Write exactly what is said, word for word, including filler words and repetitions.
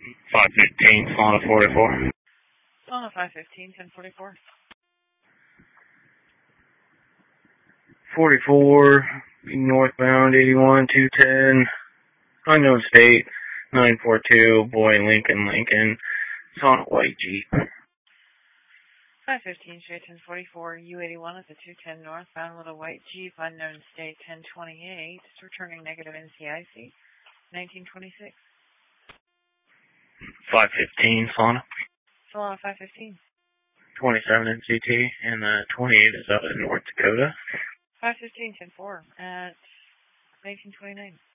five fifteen, Solana forty-four. Solana five fifteen, ten forty-four. forty-four, northbound, eighty-one, two ten, unknown state, nine four two, boy, Lincoln, Lincoln, Solana white Jeep. five fifteen, straight ten forty-four, U eighty-one at the two ten northbound, little white Jeep, unknown state, ten twenty-eight, returning negative N C I C, nineteen twenty-six. five fifteen, Solana. Solana five fifteen. twenty-seven N C T, and the twenty-eight is up in North Dakota. five fifteen, ten four at nineteen twenty-nine.